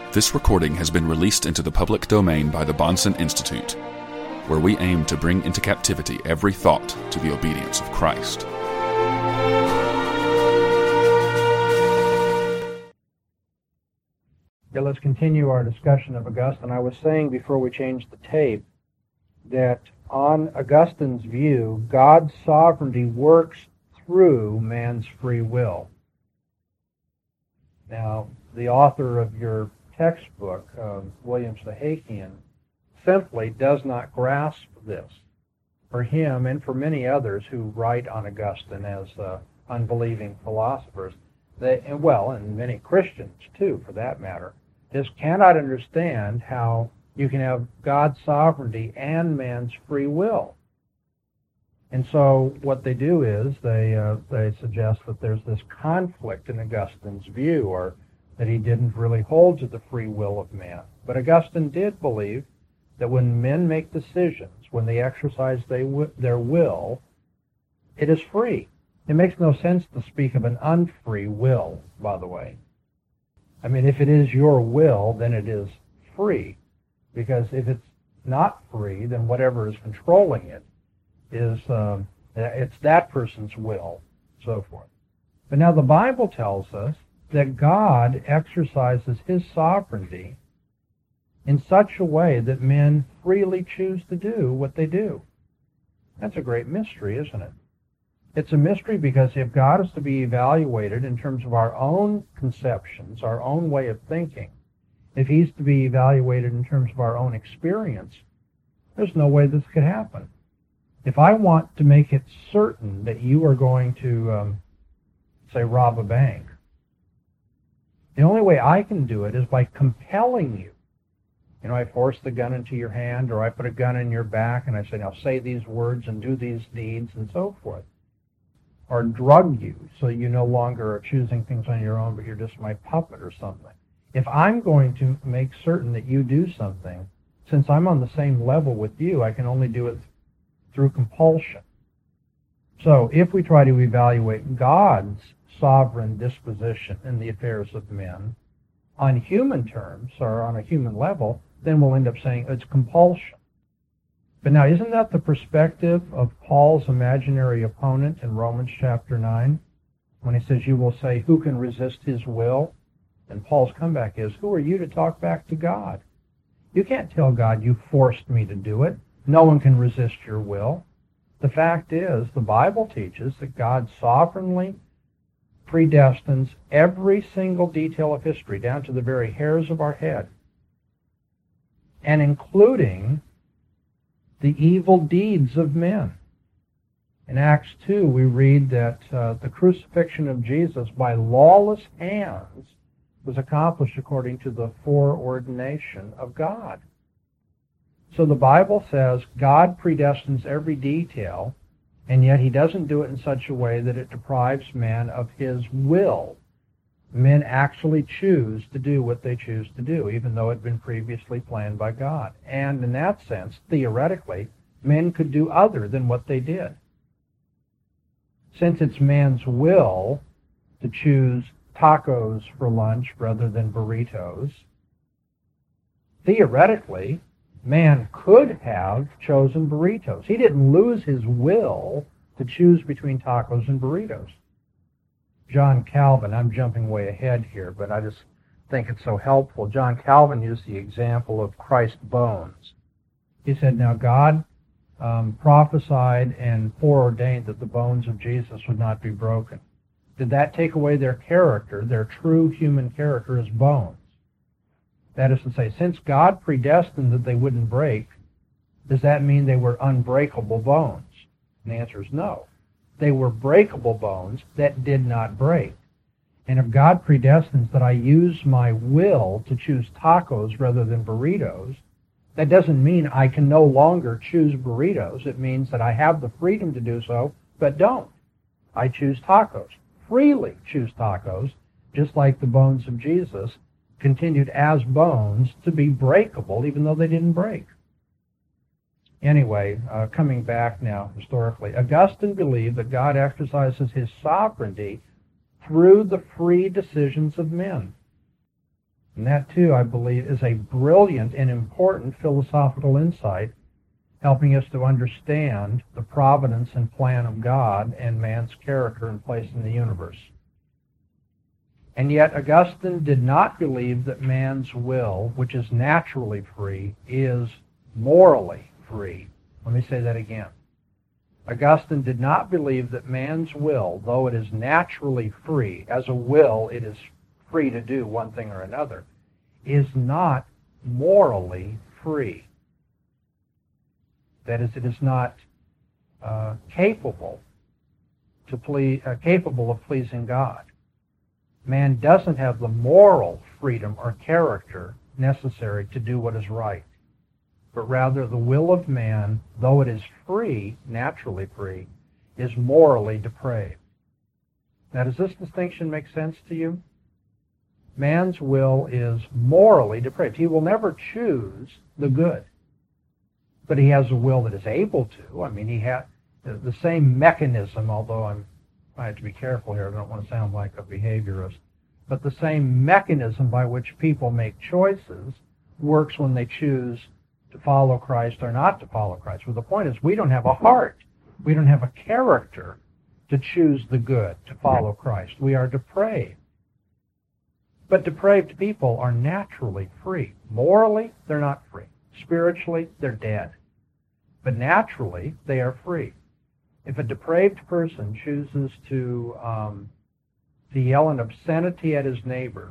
This recording has been released into the public domain by the Bahnsen Institute, where we aim to bring into captivity every thought to the obedience of Christ. Okay, let's continue our discussion of Augustine. I was saying before we changed the tape that on Augustine's view, God's sovereignty works through man's free will. Now, the author of your textbook, William Sahakian, simply does not grasp this. For him and for many others who write on Augustine as unbelieving philosophers, and many Christians too, for that matter, just cannot understand how you can have God's sovereignty and man's free will. And so what they do is they suggest that there's this conflict in Augustine's view, or that he didn't really hold to the free will of man. But Augustine did believe that when men make decisions, when they exercise their will, it is free. It makes no sense to speak of an unfree will, by the way. I mean, if it is your will, then it is free. Because if it's not free, then whatever is controlling it is it's that person's will, so forth. But now the Bible tells us that God exercises his sovereignty in such a way that men freely choose to do what they do. That's a great mystery, isn't it? It's a mystery because if God is to be evaluated in terms of our own conceptions, our own way of thinking, if he's to be evaluated in terms of our own experience, there's no way this could happen. If I want to make it certain that you are going to, say, rob a bank, the only way I can do it is by compelling you. You know, I force the gun into your hand, or I put a gun in your back, and I say, now say these words and do these deeds, and so forth. Or drug you so you no longer are choosing things on your own, but you're just my puppet or something. If I'm going to make certain that you do something, since I'm on the same level with you, I can only do it through compulsion. So if we try to evaluate God's sovereign disposition in the affairs of men on human terms, or on a human level, then we'll end up saying it's compulsion. But now, isn't that the perspective of Paul's imaginary opponent in Romans chapter 9? When he says, you will say, who can resist his will? And Paul's comeback is, who are you to talk back to God? You can't tell God you forced me to do it. No one can resist your will. The fact is, the Bible teaches that God sovereignly predestines every single detail of history, down to the very hairs of our head, and including the evil deeds of men. In Acts 2, we read that the crucifixion of Jesus by lawless hands was accomplished according to the foreordination of God. So the Bible says God predestines every detail, and yet he doesn't do it in such a way that it deprives man of his will. Men actually choose to do what they choose to do, even though it had been previously planned by God. And in that sense, theoretically, men could do other than what they did. Since it's man's will to choose tacos for lunch rather than burritos, theoretically, man could have chosen burritos. He didn't lose his will to choose between tacos and burritos. John Calvin, I'm jumping way ahead here, but I just think it's so helpful. John Calvin used the example of Christ's bones. He said, now God prophesied and foreordained that the bones of Jesus would not be broken. Did that take away their character, their true human character as bones? That is to say, since God predestined that they wouldn't break, does that mean they were unbreakable bones? And the answer is no. They were breakable bones that did not break. And if God predestines that I use my will to choose tacos rather than burritos, that doesn't mean I can no longer choose burritos. It means that I have the freedom to do so, but don't. I choose tacos. Freely choose tacos, just like the bones of Jesus continued as bones to be breakable, even though they didn't break. Anyway, coming back now historically, Augustine believed that God exercises his sovereignty through the free decisions of men. And that, too, I believe, is a brilliant and important philosophical insight, helping us to understand the providence and plan of God and man's character and place in the universe. And yet Augustine did not believe that man's will, which is naturally free, is morally free. Let me say that again. Augustine did not believe that man's will, though it is naturally free, as a will it is free to do one thing or another, is not morally free. That is, it is not capable of pleasing God. Man doesn't have the moral freedom or character necessary to do what is right, but rather the will of man, though it is free, naturally free, is morally depraved. Now, does this distinction make sense to you? Man's will is morally depraved. He will never choose the good, but he has a will that is able to. I mean, he has the same mechanism, although I have to be careful here. I don't want to sound like a behaviorist. But the same mechanism by which people make choices works when they choose to follow Christ or not to follow Christ. Well, the point is, we don't have a heart. We don't have a character to choose the good, to follow Christ. We are depraved. But depraved people are naturally free. Morally, they're not free. Spiritually, they're dead. But naturally, they are free. If a depraved person chooses to yell an obscenity at his neighbor,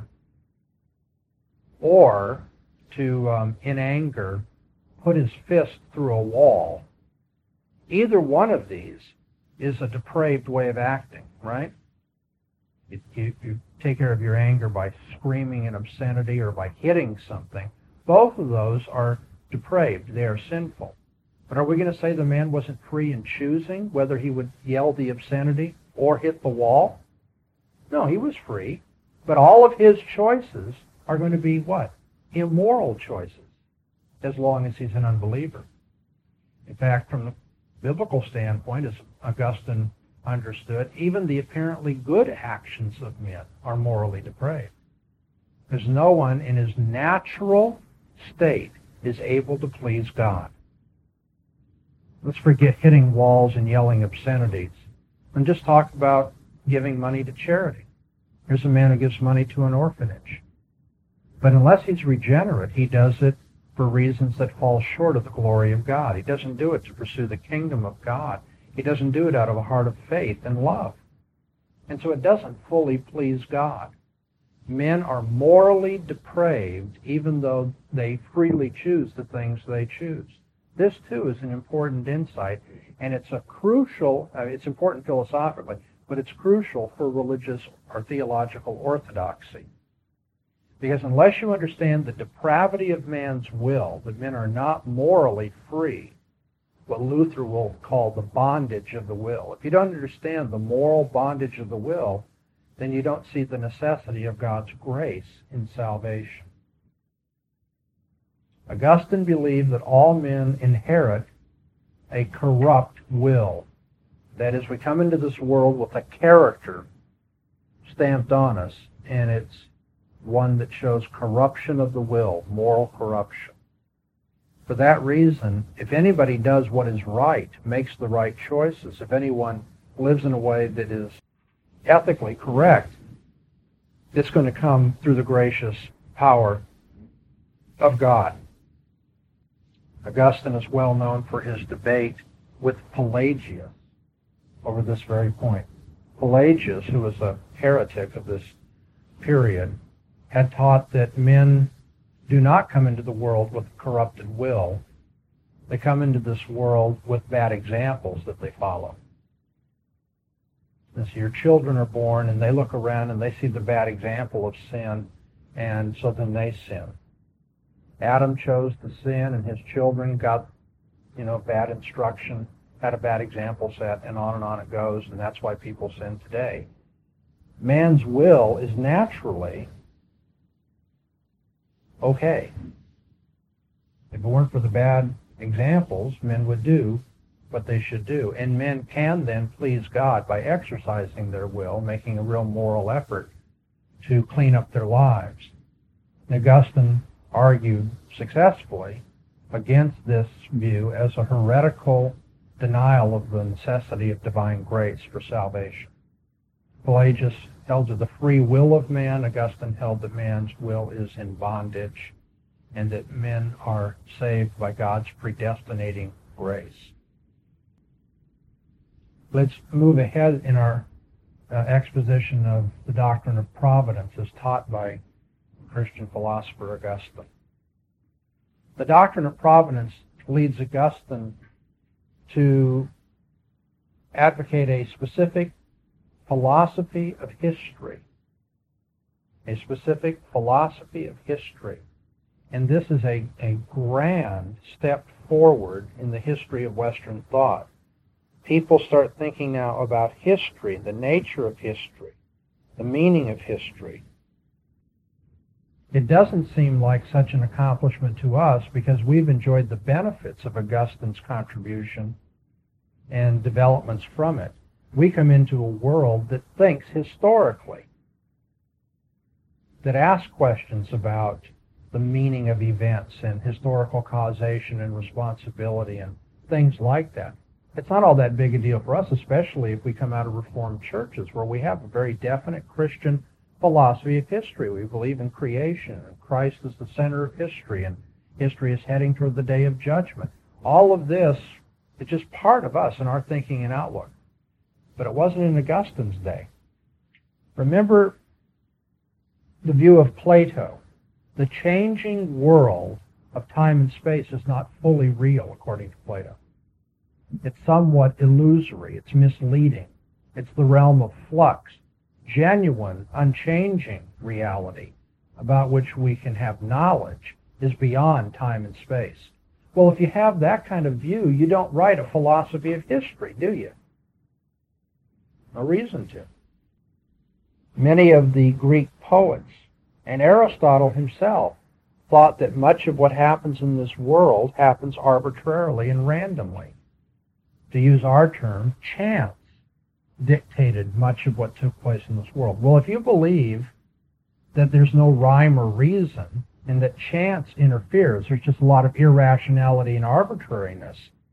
or to, in anger, put his fist through a wall, either one of these is a depraved way of acting, right? You take care of your anger by screaming an obscenity or by hitting something. Both of those are depraved. They are sinful. But are we going to say the man wasn't free in choosing whether he would yell the obscenity or hit the wall? No, he was free. But all of his choices are going to be what? Immoral choices, as long as he's an unbeliever. In fact, from the biblical standpoint, as Augustine understood, even the apparently good actions of men are morally depraved. Because no one in his natural state is able to please God. Let's forget hitting walls and yelling obscenities and just talk about giving money to charity. Here's a man who gives money to an orphanage. But unless he's regenerate, he does it for reasons that fall short of the glory of God. He doesn't do it to pursue the kingdom of God. He doesn't do it out of a heart of faith and love. And so it doesn't fully please God. Men are morally depraved even though they freely choose the things they choose. This, too, is an important insight, and it's it's important philosophically, but it's crucial for religious or theological orthodoxy. Because unless you understand the depravity of man's will, that men are not morally free, what Luther will call the bondage of the will. If you don't understand the moral bondage of the will, then you don't see the necessity of God's grace in salvation. Augustine believed that all men inherit a corrupt will. That is, we come into this world with a character stamped on us, and it's one that shows corruption of the will, moral corruption. For that reason, if anybody does what is right, makes the right choices, if anyone lives in a way that is ethically correct, it's going to come through the gracious power of God. Augustine is well known for his debate with Pelagius over this very point. Pelagius, who was a heretic of this period, had taught that men do not come into the world with a corrupted will. They come into this world with bad examples that they follow. And so your children are born, and they look around and they see the bad example of sin, and so then they sin. Adam chose to sin, and his children got, bad instruction, had a bad example set, and on it goes, and that's why people sin today. Man's will is naturally okay. If it weren't for the bad examples, men would do what they should do. And men can then please God by exercising their will, making a real moral effort to clean up their lives. Augustine argued successfully against this view as a heretical denial of the necessity of divine grace for salvation. Pelagius held to the free will of man. Augustine held that man's will is in bondage and that men are saved by God's predestinating grace. Let's move ahead in our exposition of the doctrine of providence as taught by Christian philosopher Augustine. The doctrine of providence leads Augustine to advocate a specific philosophy of history. A specific philosophy of history. And this is a grand step forward in the history of Western thought. People start thinking now about history, the nature of history, the meaning of history. It doesn't seem like such an accomplishment to us because we've enjoyed the benefits of Augustine's contribution and developments from it. We come into a world that thinks historically, that asks questions about the meaning of events and historical causation and responsibility and things like that. It's not all that big a deal for us, especially if we come out of Reformed churches where we have a very definite Christian philosophy of history. We believe in creation, and Christ is the center of history, and history is heading toward the day of judgment. All of this is just part of us and our thinking and outlook. But it wasn't in Augustine's day. Remember the view of Plato. The changing world of time and space is not fully real, according to Plato. It's somewhat illusory. It's misleading. It's the realm of flux. Genuine, unchanging reality about which we can have knowledge is beyond time and space. Well, if you have that kind of view, you don't write a philosophy of history, do you? No reason to. Many of the Greek poets and Aristotle himself thought that much of what happens in this world happens arbitrarily and randomly. To use our term, chance dictated much of what took place in this world. Well, if you believe that there's no rhyme or reason and that chance interferes, there's just a lot of irrationality and arbitrariness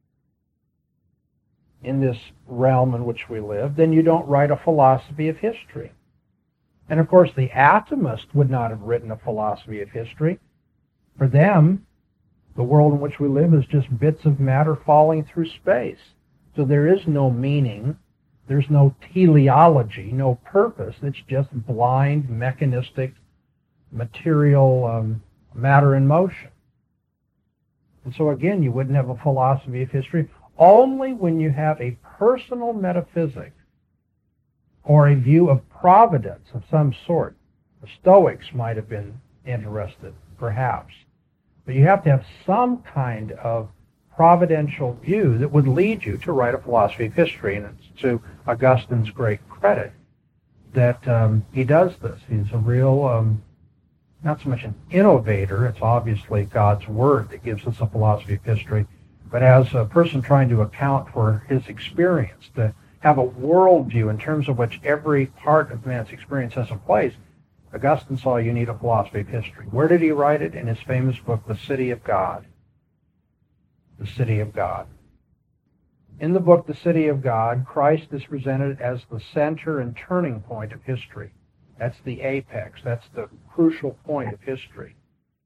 in this realm in which we live, then you don't write a philosophy of history. And of course, the atomist would not have written a philosophy of history. For them, the world in which we live is just bits of matter falling through space. So there is no meaning, there's no teleology, no purpose. It's just blind, mechanistic, material matter in motion. And so again, you wouldn't have a philosophy of history only when you have a personal metaphysic or a view of providence of some sort. The Stoics might have been interested, perhaps. But you have to have some kind of providential view that would lead you to write a philosophy of history. And it's to Augustine's great credit that he does this. He's a real, not so much an innovator. It's obviously God's Word that gives us a philosophy of history. But as a person trying to account for his experience, to have a worldview in terms of which every part of man's experience has a place, Augustine saw you need a philosophy of history. Where did he write it? In his famous book, The City of God. The City of God. In the book, The City of God, Christ is presented as the center and turning point of history. That's the apex. That's the crucial point of history.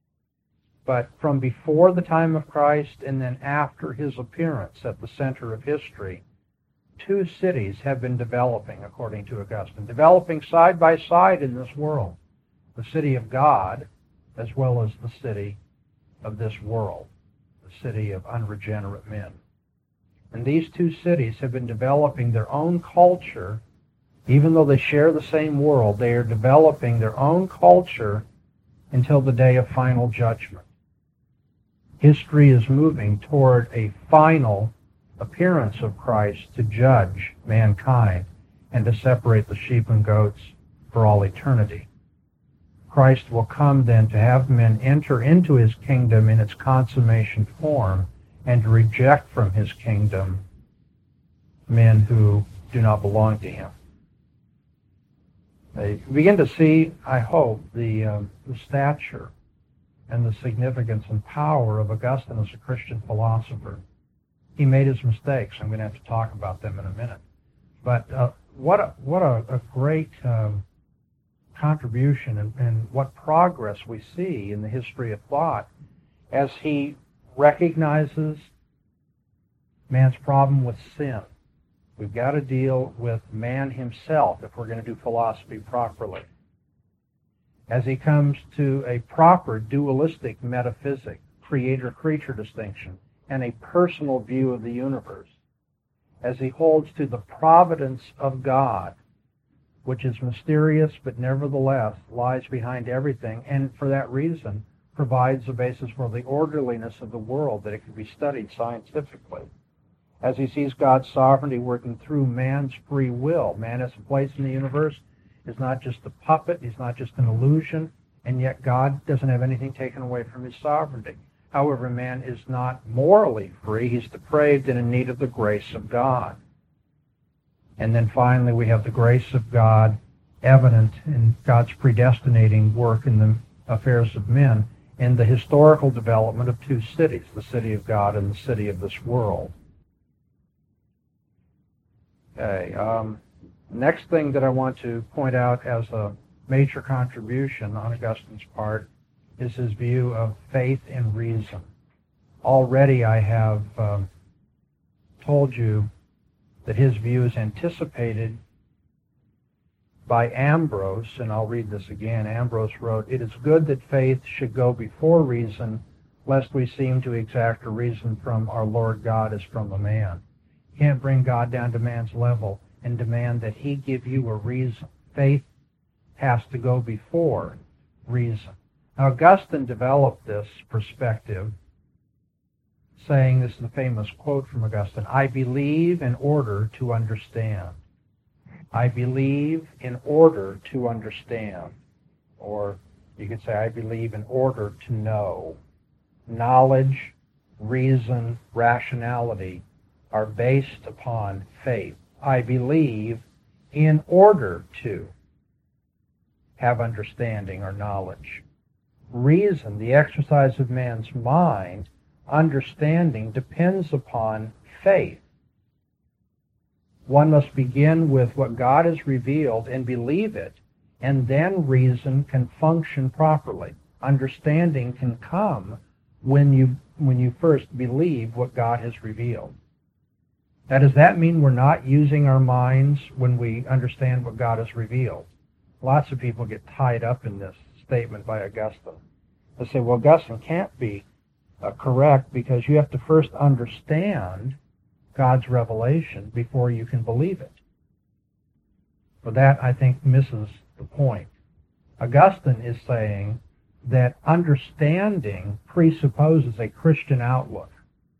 But from before the time of Christ and then after his appearance at the center of history, two cities have been developing, according to Augustine, developing side by side in this world. The city of God, as well as the city of this world, the city of unregenerate men. And these two cities have been developing their own culture. Even though they share the same world, they are developing their own culture until the day of final judgment. History is moving toward a final appearance of Christ to judge mankind and to separate the sheep and goats for all eternity. Christ will come then to have men enter into his kingdom in its consummation form and to reject from his kingdom men who do not belong to him. You begin to see, I hope, the stature and the significance and power of Augustine as a Christian philosopher. He made his mistakes. I'm going to have to talk about them in a minute. But what a great contribution and what progress we see in the history of thought as he recognizes man's problem with sin. We've got to deal with man himself if we're going to do philosophy properly. As he comes to a proper dualistic metaphysic, creator-creature distinction, and a personal view of the universe, as he holds to the providence of God, which is mysterious but nevertheless lies behind everything, and for that reason provides a basis for the orderliness of the world, that it can be studied scientifically. As he sees God's sovereignty working through man's free will. Man has a place in the universe, is not just a puppet, he's not just an illusion, and yet God doesn't have anything taken away from his sovereignty. However, man is not morally free, he's depraved and in need of the grace of God. And then finally we have the grace of God evident in God's predestinating work in the affairs of men in the historical development of two cities, the city of God and the city of this world. Okay, next thing that I want to point out as a major contribution on Augustine's part is his view of faith and reason. Already I have told you that his view is anticipated by Ambrose, and I'll read this again. Ambrose wrote, "It is good that faith should go before reason, lest we seem to exact a reason from our Lord God as from a man." You can't bring God down to man's level and demand that he give you a reason. Faith has to go before reason. Now, Augustine developed this perspective, saying, this is the famous quote from Augustine, "I believe in order to understand." I believe in order to understand. Or you could say, I believe in order to know. Knowledge, reason, rationality are based upon faith. I believe in order to have understanding or knowledge. Reason, the exercise of man's mind, understanding, depends upon faith. One must begin with what God has revealed and believe it, and then reason can function properly. Understanding can come when you first believe what God has revealed. Now, does that mean we're not using our minds when we understand what God has revealed? Lots of people get tied up in this statement by Augustine. They say, well, Augustine can't be correct because you have to first understand God's revelation before you can believe it. But that, I think, misses the point. Augustine is saying that understanding presupposes a Christian outlook.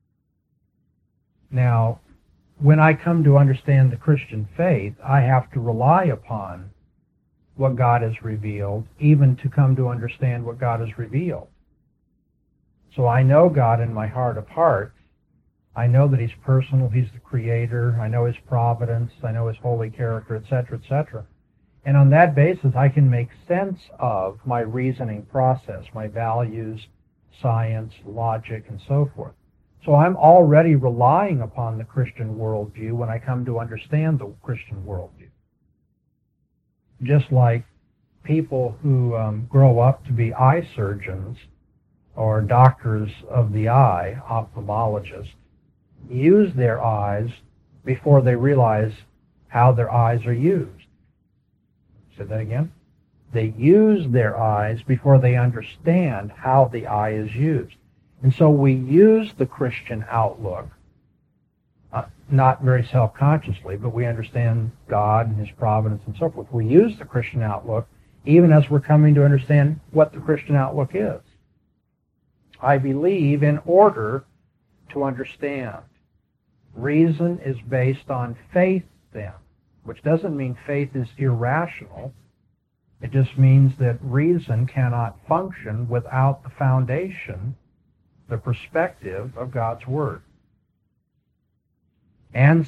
Now, when I come to understand the Christian faith, I have to rely upon what God has revealed, even to come to understand what God has revealed. So I know God in my heart of hearts. I know that he's personal, he's the creator, I know his providence, I know his holy character, etc., etc. And on that basis, I can make sense of my reasoning process, my values, science, logic, and so forth. So I'm already relying upon the Christian worldview when I come to understand the Christian worldview. Just like people who grow up to be eye surgeons or doctors of the eye, ophthalmologists, use their eyes before they realize how their eyes are used. Say that again. They use their eyes before they understand how the eye is used. And so we use the Christian outlook, not very self-consciously, but we understand God and his providence and so forth. We use the Christian outlook even as we're coming to understand what the Christian outlook is. I believe in order to understand. Reason is based on faith then, which doesn't mean faith is irrational. It just means that reason cannot function without the foundation, the perspective of God's Word.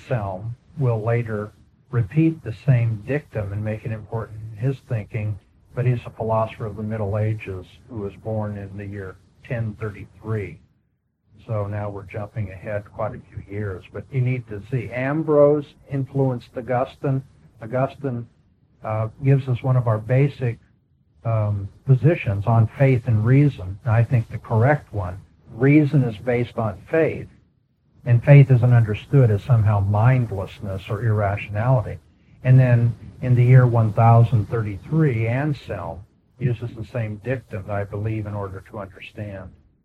Anselm will later repeat the same dictum and make it important in his thinking but he's a philosopher of the Middle Ages who was born in the year 1033. So now we're jumping ahead quite a few years. But you need to see, Ambrose influenced Augustine. Augustine gives us one of our basic positions on faith and reason, and I think the correct one. Reason is based on faith, and faith isn't understood as somehow mindlessness or irrationality. And then in the year 1033, Anselm uses the same dictum, I believe, in order to understand.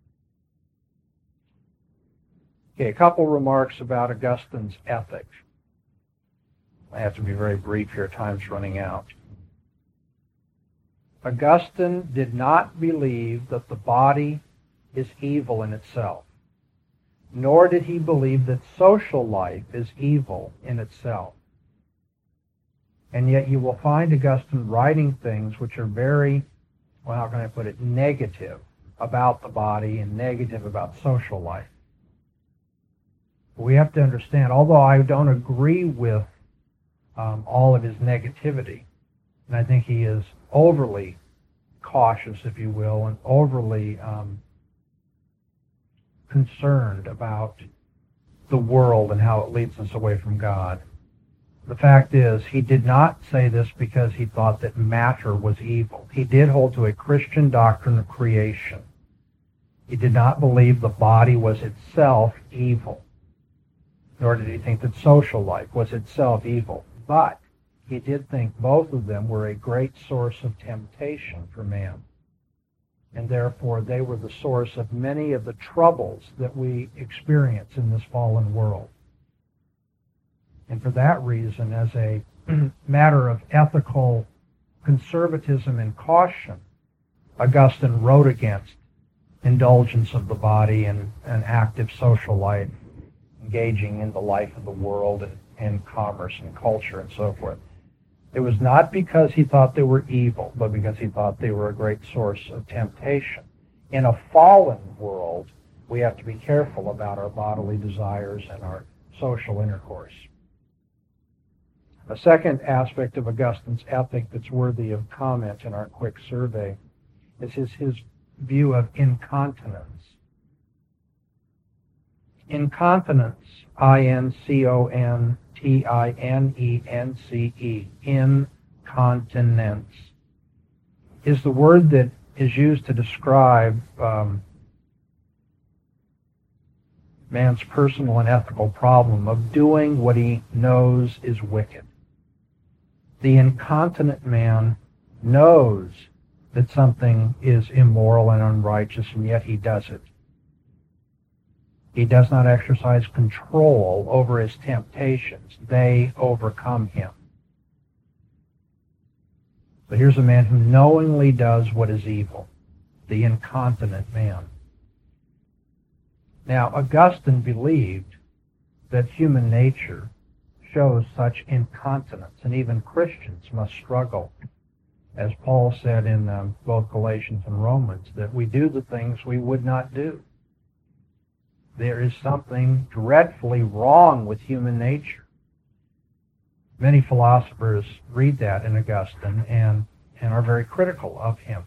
Okay, a couple remarks about Augustine's ethics. I have to be very brief here, time's running out. Augustine did not believe that the body is evil in itself, nor did he believe that social life is evil in itself. And yet you will find Augustine writing things which are very, well, how can I put it, negative about the body and negative about social life. We have to understand, although I don't agree with all of his negativity, and I think he is overly cautious, if you will, and overly concerned about the world and how it leads us away from God. The fact is, he did not say this because he thought that matter was evil. He did hold to a Christian doctrine of creation. He did not believe the body was itself evil, nor did he think that social life was itself evil. But he did think both of them were a great source of temptation for man. And therefore, they were the source of many of the troubles that we experience in this fallen world. And for that reason, as a matter of ethical conservatism and caution, Augustine wrote against indulgence of the body and an active social life, engaging in the life of the world and commerce and culture and so forth. It was not because he thought they were evil, but because he thought they were a great source of temptation. In a fallen world, we have to be careful about our bodily desires and our social intercourse. A second aspect of Augustine's ethic that's worthy of comment in our quick survey is his view of incontinence. Incontinence, I-N-C-O-N-T-I-N-E-N-C-E, incontinence, is the word that is used to describe man's personal and ethical problem of doing what he knows is wicked. The incontinent man knows that something is immoral and unrighteous, and yet he does it. He does not exercise control over his temptations. They overcome him. But here's a man who knowingly does what is evil, the incontinent man. Now, Augustine believed that human nature shows such incontinence, and even Christians must struggle. As Paul said in both Galatians and Romans, that we do the things we would not do. There is something dreadfully wrong with human nature. Many philosophers read that in Augustine and are very critical of him.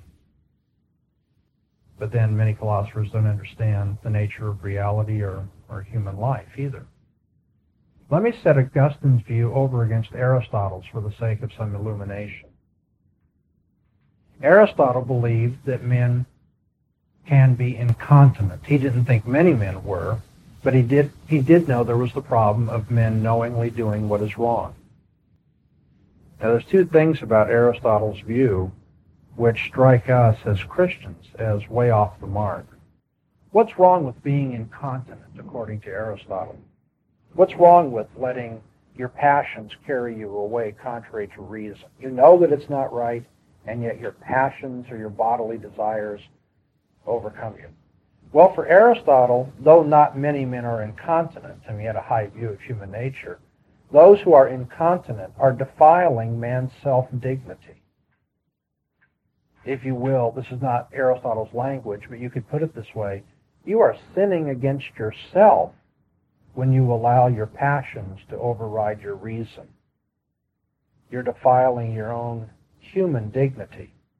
But then many philosophers don't understand the nature of reality or human life either. Let me set Augustine's view over against Aristotle's for the sake of some illumination. Aristotle believed that men can be incontinent. He didn't think many men were, but he did know there was the problem of men knowingly doing what is wrong. Now, there's two things about Aristotle's view which strike us as Christians as way off the mark. What's wrong with being incontinent, according to Aristotle? What's wrong with letting your passions carry you away contrary to reason? You know that it's not right, and yet your passions or your bodily desires overcome you. Well, for Aristotle, though not many men are incontinent, and he had a high view of human nature, those who are incontinent are defiling man's self-dignity. If you will, this is not Aristotle's language, but you could put it this way: you are sinning against yourself when you allow your passions to override your reason. You're defiling your own human dignity.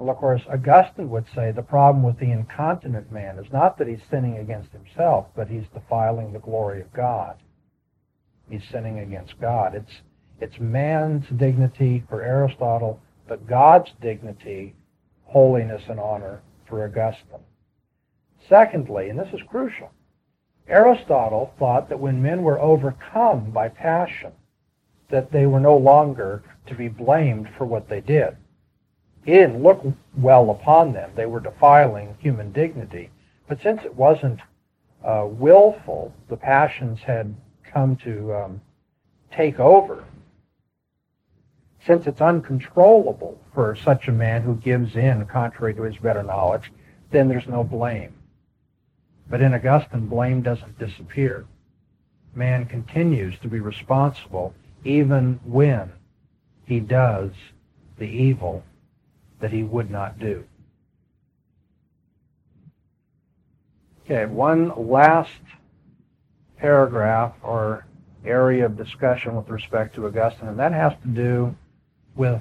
Well, of course, Augustine would say the problem with the incontinent man is not that he's sinning against himself, but he's defiling the glory of God. He's sinning against God. It's man's dignity for Aristotle, but God's dignity, holiness, and honor for Augustine. Secondly, and this is crucial, Aristotle thought that when men were overcome by passion, that they were no longer to be blamed for what they did. He didn't look well upon them. They were defiling human dignity. But since it wasn't willful, the passions had come to take over. Since it's uncontrollable for such a man who gives in contrary to his better knowledge, then there's no blame. But in Augustine, blame doesn't disappear. Man continues to be responsible even when he does the evil that he would not do. Okay, one last paragraph or area of discussion with respect to Augustine, and that has to do with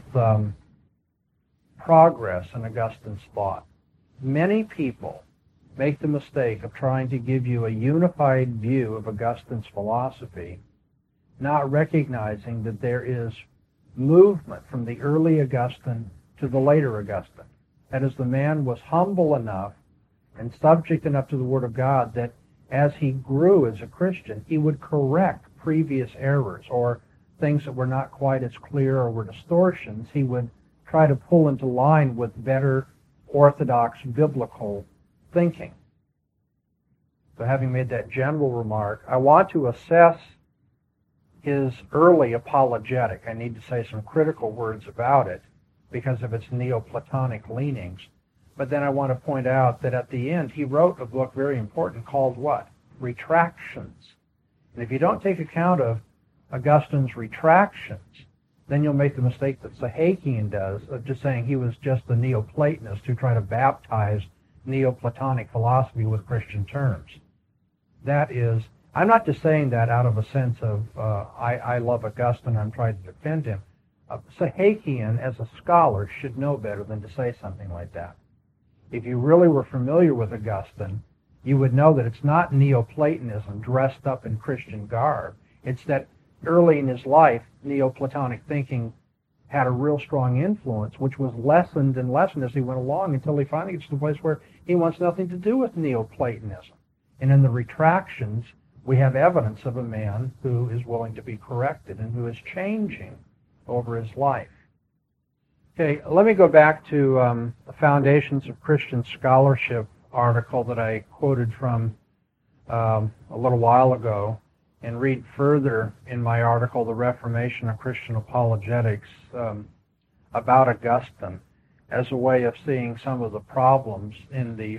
progress in Augustine's thought. Many people make the mistake of trying to give you a unified view of Augustine's philosophy, not recognizing that there is movement from the early Augustine to the later Augustine. That is, the man was humble enough and subject enough to the Word of God that as he grew as a Christian, he would correct previous errors or things that were not quite as clear or were distortions. He would try to pull into line with better orthodox biblical thinking. So having made that general remark, I want to assess his early apologetic. I need to say some critical words about it because of its Neoplatonic leanings. But then I want to point out that at the end he wrote a book very important called what? Retractions. And if you don't take account of Augustine's retractions, then you'll make the mistake that Sahakian does of just saying he was just a Neoplatonist who tried to baptize Neoplatonic philosophy with Christian terms. That is, I'm not just saying that out of a sense of I love Augustine, I'm trying to defend him. Sahakian, as a scholar, should know better than to say something like that. If you really were familiar with Augustine, you would know that it's not Neoplatonism dressed up in Christian garb. It's that early in his life, Neoplatonic thinking had a real strong influence, which was lessened and lessened as he went along until he finally gets to the place where he wants nothing to do with Neoplatonism. And in the retractions, we have evidence of a man who is willing to be corrected and who is changing over his life. Okay, let me go back to the Foundations of Christian Scholarship article that I quoted from a little while ago and read further in my article, The Reformation of Christian Apologetics, about Augustine as a way of seeing some of the problems in the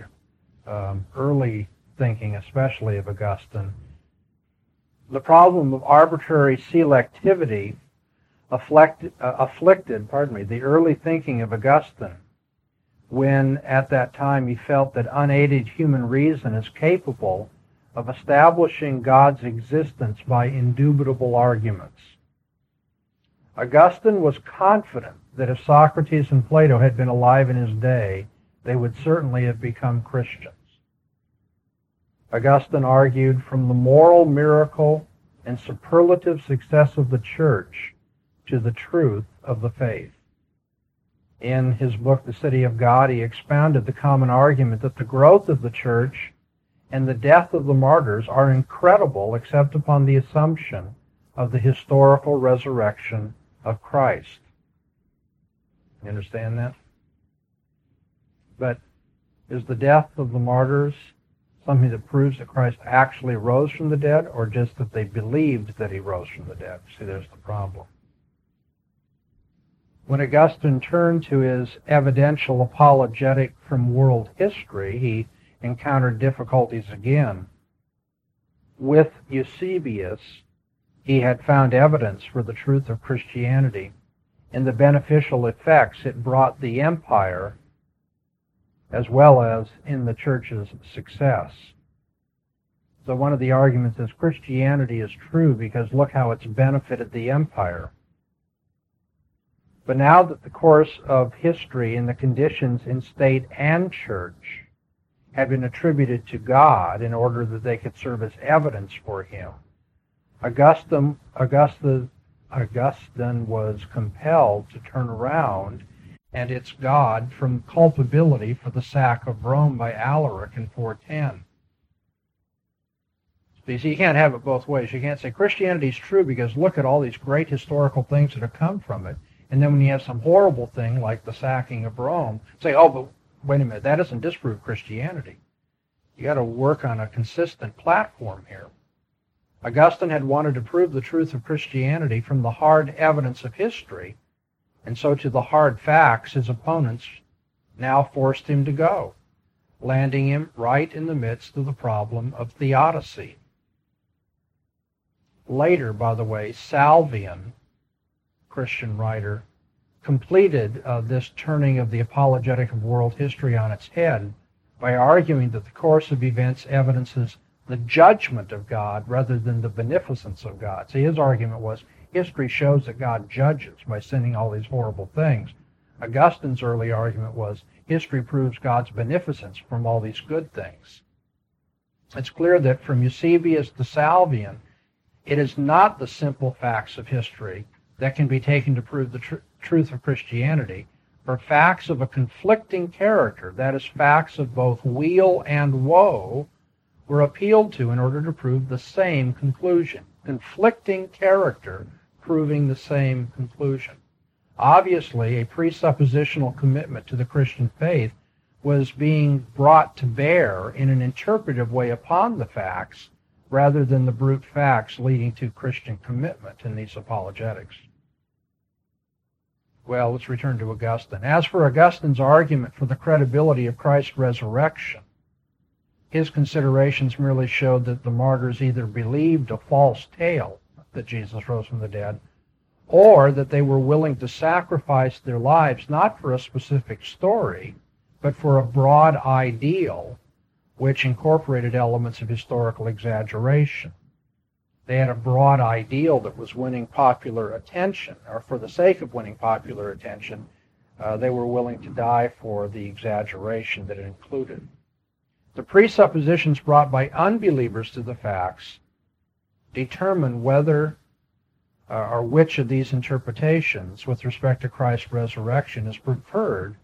early thinking, especially of Augustine. The problem of arbitrary selectivity afflicted the early thinking of Augustine when at that time he felt that unaided human reason is capable of establishing God's existence by indubitable arguments. Augustine was confident that if Socrates and Plato had been alive in his day, they would certainly have become Christians. Augustine argued from the moral miracle and superlative success of the church to the truth of the faith. In his book, The City of God, he expounded the common argument that the growth of the church and the death of the martyrs are incredible except upon the assumption of the historical resurrection of Christ. You understand that? But is the death of the martyrs something that proves that Christ actually rose from the dead, or just that they believed that he rose from the dead? See, there's the problem. When Augustine turned to his evidential apologetic from world history, he encountered difficulties again. With Eusebius, he had found evidence for the truth of Christianity and the beneficial effects it brought the empire, as well as in the church's success. So one of the arguments is Christianity is true because look how it's benefited the empire. But now that the course of history and the conditions in state and church had been attributed to God in order that they could serve as evidence for him, Augustine was compelled to turn around and its God from culpability for the sack of Rome by Alaric in 410. So you can't have it both ways. You can't say Christianity is true because look at all these great historical things that have come from it, and then when you have some horrible thing like the sacking of Rome, say, oh, but wait a minute, that doesn't disprove Christianity. You got to work on a consistent platform here. Augustine had wanted to prove the truth of Christianity from the hard evidence of history, and so to the hard facts his opponents now forced him to go, landing him right in the midst of the problem of theodicy. Later, by the way, Salvian, Christian writer, completed this turning of the apologetic of world history on its head by arguing that the course of events evidences the judgment of God rather than the beneficence of God. See, his argument was history shows that God judges by sending all these horrible things. Augustine's early argument was history proves God's beneficence from all these good things. It's clear that from Eusebius to Salvian, it is not the simple facts of history that can be taken to prove the truth of Christianity, but facts of a conflicting character, that is, facts of both weal and woe, were appealed to in order to prove the same conclusion. Conflicting character proving the same conclusion. Obviously, a presuppositional commitment to the Christian faith was being brought to bear in an interpretive way upon the facts rather than the brute facts leading to Christian commitment in these apologetics. Well, let's return to Augustine. As for Augustine's argument for the credibility of Christ's resurrection, his considerations merely showed that the martyrs either believed a false tale that Jesus rose from the dead, or that they were willing to sacrifice their lives not for a specific story, but for a broad ideal which incorporated elements of historical exaggeration. They had a broad ideal that was winning popular attention, or for the sake of winning popular attention, they were willing to die for the exaggeration that it included. The presuppositions brought by unbelievers to the facts determine whether or which of these interpretations with respect to Christ's resurrection is preferred,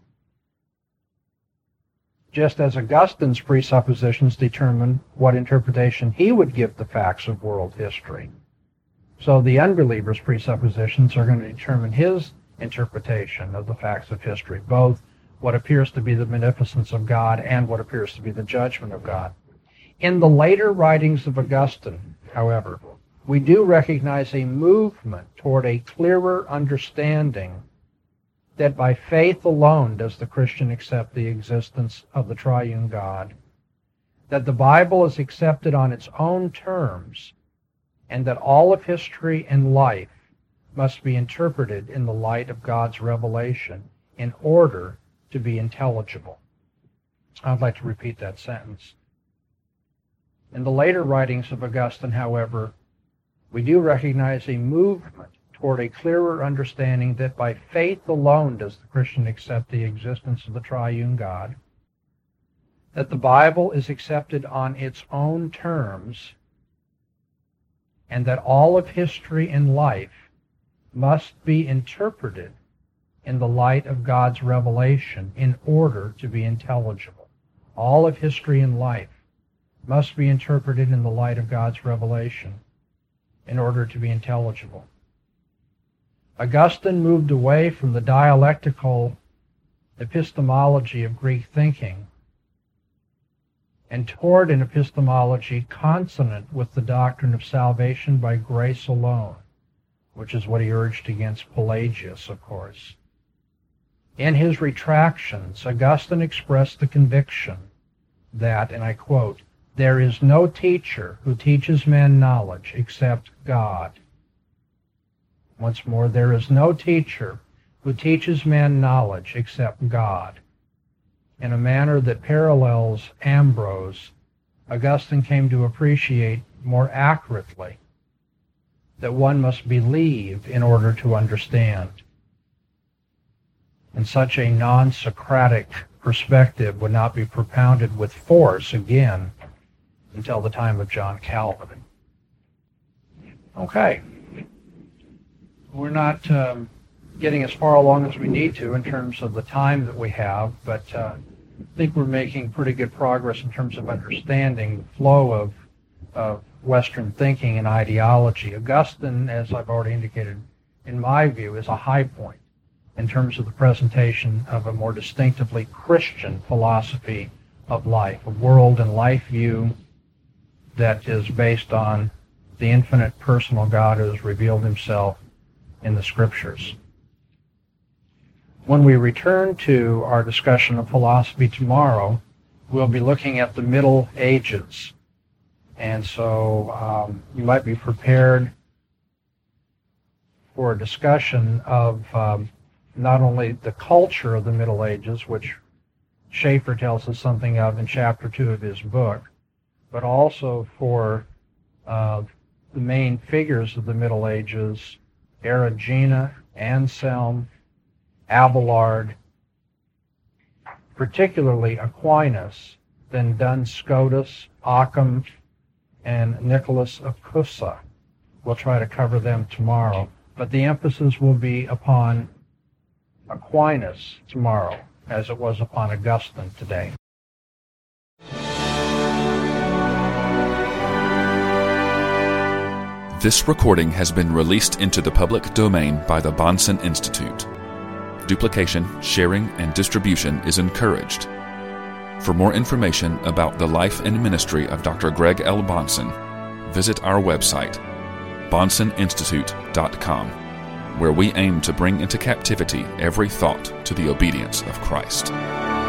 just as Augustine's presuppositions determine what interpretation he would give the facts of world history. So the unbeliever's presuppositions are going to determine his interpretation of the facts of history, both what appears to be the beneficence of God and what appears to be the judgment of God. In the later writings of Augustine, however, we do recognize a movement toward a clearer understanding that by faith alone does the Christian accept the existence of the triune God, that the Bible is accepted on its own terms, and that all of history and life must be interpreted in the light of God's revelation in order to be intelligible. I'd like to repeat that sentence. In the later writings of Augustine, however, we do recognize a movement toward a clearer understanding that by faith alone does the Christian accept the existence of the triune God, that the Bible is accepted on its own terms, and that all of history and life must be interpreted in the light of God's revelation in order to be intelligible. All of history and life must be interpreted in the light of God's revelation in order to be intelligible. Augustine moved away from the dialectical epistemology of Greek thinking and toward an epistemology consonant with the doctrine of salvation by grace alone, which is what he urged against Pelagius, of course. In his retractions, Augustine expressed the conviction that, and I quote, "There is no teacher who teaches men knowledge except God." Once more, there is no teacher who teaches men knowledge except God. In a manner that parallels Ambrose, Augustine came to appreciate more accurately that one must believe in order to understand. and such a non-Socratic perspective would not be propounded with force again until the time of John Calvin. Okay. We're not getting as far along as we need to in terms of the time that we have, but I think we're making pretty good progress in terms of understanding the flow of Western thinking and ideology. Augustine, as I've already indicated, in my view, is a high point in terms of the presentation of a more distinctively Christian philosophy of life, a world and life view that is based on the infinite personal God who has revealed himself in the Scriptures. When we return to our discussion of philosophy tomorrow, we'll be looking at the Middle Ages. And so you might be prepared for a discussion of not only the culture of the Middle Ages, which Schaeffer tells us something of in Chapter 2 of his book, but also for the main figures of the Middle Ages, Erigena, Anselm, Abelard, particularly Aquinas, then Duns Scotus, Occam, and Nicholas of Cusa. We'll try to cover them tomorrow, but the emphasis will be upon Aquinas tomorrow, as it was upon Augustine today. This recording has been released into the public domain by the Bahnsen Institute. Duplication, sharing, and distribution is encouraged. For more information about the life and ministry of Dr. Greg L. Bahnsen, visit our website, BahnsenInstitute.com, where we aim to bring into captivity every thought to the obedience of Christ.